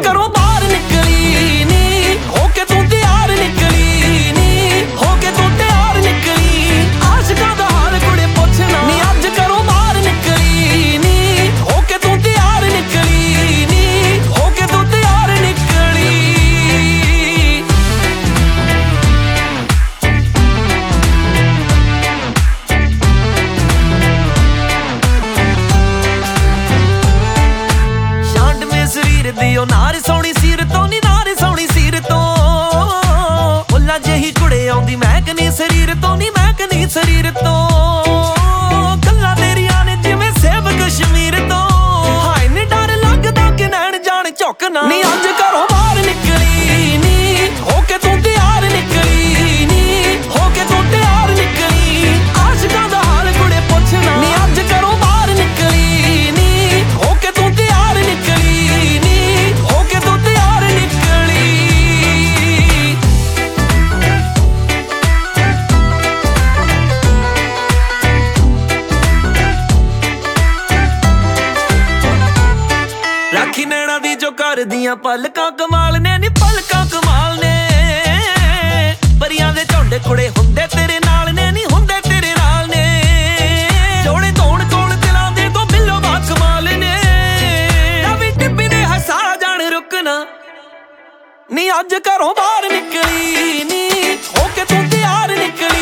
ਘਰੋਂ ਬਾਹਰ ਨਿਕਲੀ ਨੀ, ਹੋ ਕੇ ਤੂੰ ਤਿਆਰ ਨਿਕਲੀ ਨੀ, ਹੋ ਕੇ ਤੂੰ ਤਿਆਰ ਨਿਕਲੀ। ਆਸ਼ਿਕਾਂ ਦਾ ਹਾਲ ਕੁੜੇ ਪੁੱਛਣਾ ਨੀ, ਅੱਜ ਘਰੋਂ ਬਾਹਰ ਨਿਕਲੀ ਨੀ, ਹੋ ਕੇ ਤੂੰ ਤਿਆਰ ਨਿਕਲੀ ਨੀ, ਹੋ ਕੇ ਤੂੰ ਤਿਆਰ ਨਿਕਲੀ। ਸਰੀਰ ਦੀ ਉਹ ਨਾਰ ਸੋਹਣੀ ਸੀਰ ਤੋਂ ਨੀ, ਨਾਰ ਸੋਹਣੀ ਸੀਰ ਤੋਂ। ਫੁੱਲਾਂ ਜਿਹੀ ਕੁੜੇ ਆਉਂਦੀ ਮਹਿਕਨੀ ਸਰੀਰ ਤੋਂ ਨੀ, ਮਹਿਕਨੀ ਸਰੀਰ ਤੋਂ। ਗੱਲਾਂ ਤੇਰੀਆਂ ਨੇ ਜਿਵੇਂ ਸੇਬ ਕਸ਼ਮੀਰ ਤੋਂ। ਹਾਏ ਨੀ ਡਰ ਲੱਗਦਾ ਕਿ ਨੈਣ ਜਾਣ ਝੁਕਣਾ ਨੀ, ਅੱਜ ਘਰੋਂ ਬਾਹਰ ਨਿਕਲੀ ਨੀ, ਹੋ ਕੇ ਤੂੰ ਤਿਆਰ ਨਿਕਲੀ ਨੀ, ਹੋ ਕੇ ਤੂੰ ਤਿਆਰ ਨਿਕਲੀ। ਆਸ਼ਿਕਾਂ ਦਾ ਹਾਲ ਕੁੜੇ ਪੁੱਛਣਾ ਨੀ, ਅੱਜ ਘਰੋਂ ਬਾਹਰ ਨਿਕਲੀ ਨੀ, ਹੋ ਕੇ ਤੂੰ ਤਿਆਰ ਨਿਕਲੀ। ਰਾਖੀ ਨੈਣਾ ਦੀ ਜੋ ਕਰਦੀਆਂ ਪਲਕਾਂ ਕਮਾਲ ਨੇ ਨੀ, ਪਲਕਾਂ ਕਮਾਲ ਨੇ। ਪਰੀਆਂ ਦੇ ਝੁੰਡ ਕੁੜੇ ਹੁੰਦੇ ਤੇਰੇ ਨਾਲ ਨੇ ਨੀ, ਹੁੰਦੇ ਤੇਰੇ ਨਾਲ ਨੇ। ਜੋੜੇ ਧੋਣ ਕੋਲ ਦਿਲਾਂ ਦੇ ਤੋਂ ਬਿੱਲੋ ਬਾ ਕਮਾਲ ਨੇ। ਨਵੀਂ ਟਿੱਪੀ ਦੇ ਹਸਾ ਜਾਣ ਰੁਕਣਾ ਨੀ, ਅੱਜ ਘਰੋਂ ਬਾਹਰ ਨਿਕਲੀ ਨੀ, ਹੋ ਕੇ ਤੂੰ ਤਿਆਰ ਨਿਕਲੀ।